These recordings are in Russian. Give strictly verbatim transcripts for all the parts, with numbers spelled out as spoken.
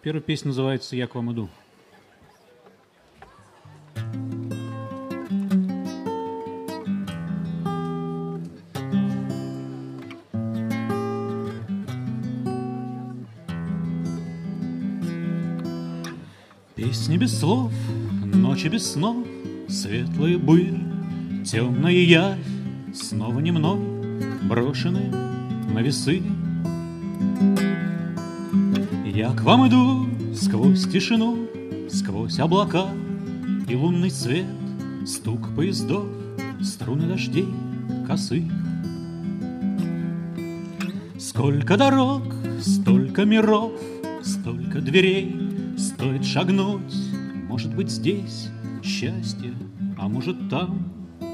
Первая песня называется «Я к вам иду». Песни без слов, ночи без снов, светлая быль, темная явь, снова не мной брошены на весы. Я к вам иду сквозь тишину, сквозь облака и лунный свет, стук поездов, струны дождей косых. Сколько дорог, столько миров, столько дверей, стоит шагнуть, может быть, здесь счастье, а может, там.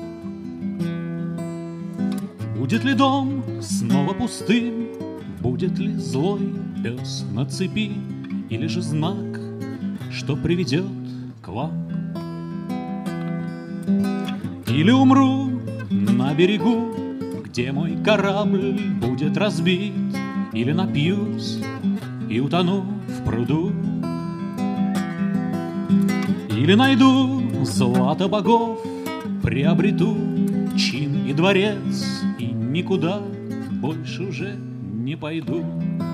Будет ли дом снова пустым, будет ли злой пес на цепи, или же знак, что приведет к вам? Или умру на берегу, где мой корабль будет разбит, или напьюсь и утону в пруду, или найду злато богов, приобрету чин и дворец, и никуда больше уже не пойду.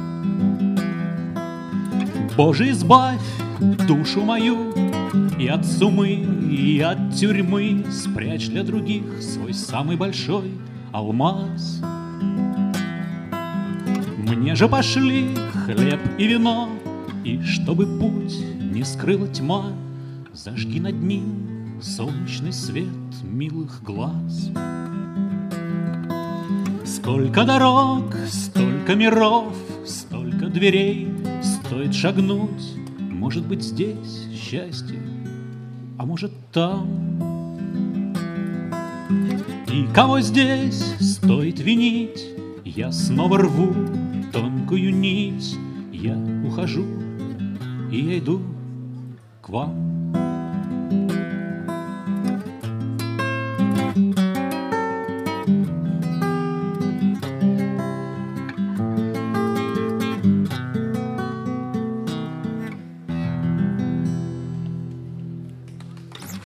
Боже, избавь душу мою и от сумы, и от тюрьмы, спрячь для других свой самый большой алмаз. Мне же пошли хлеб и вино, и чтобы путь не скрыла тьма, зажги над ним солнечный свет милых глаз. Сколько дорог, столько миров, столько дверей, стоит шагнуть, может быть, здесь счастье, а может, там. И кого здесь стоит винить, я снова рву тонкую нить, я ухожу, и я иду к вам.